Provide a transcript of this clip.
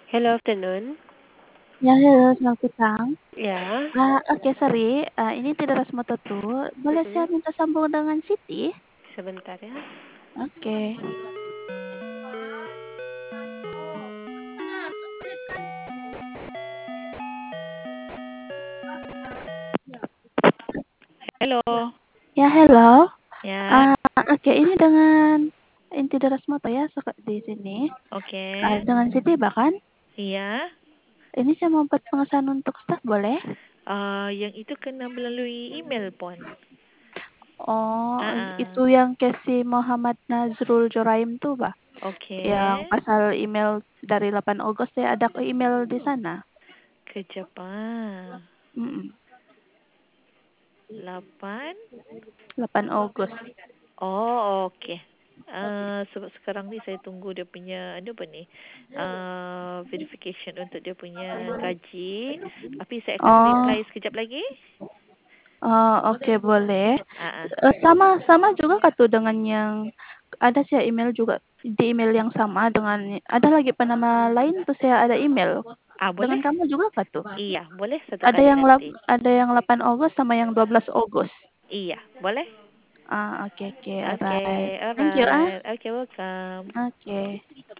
Hello, afternoon. Ya, halo, selamat petang. Ya. Oke, sorry, ini tidak Rasmoto tuh. Boleh saya Mm-mm. minta sambung dengan Siti? Sebentar ya. Oke. Halo. Ya, hello. Ya. Oke, ini dengan Inti Rasmoto ya, di sini. Oke. Dengan Siti bahkan. Iya. Ini saya mau buat pengesahan untuk staff, boleh? Yang itu kena melalui email pun. Oh, itu Ah. yang Casey Muhammad Nazrul Joraim tuh, Pak. Oke. Yang pasal email dari 8 Agustus saya ada ke email di sana. Kejap. Mm-mm. 8. 8 Agustus. Oh, oke. Sebab sekarang ni saya tunggu dia punya apa ni? Verification untuk dia punya gaji. Tapi saya akan Oh, reply sekejap lagi. oke, boleh. Ah. Sama juga kak tuh dengan yang ada saya email juga di email yang sama dengan ada lagi penama lain tuh saya ada email dengan Boleh? kamu juga kak tuh. Iya, boleh satu kali nanti. Ada yang 8 Agustus sama yang 12 Agustus. Iya, boleh? Oke, Okay, alright. Thank you. alright. Okay, welcome. Oke.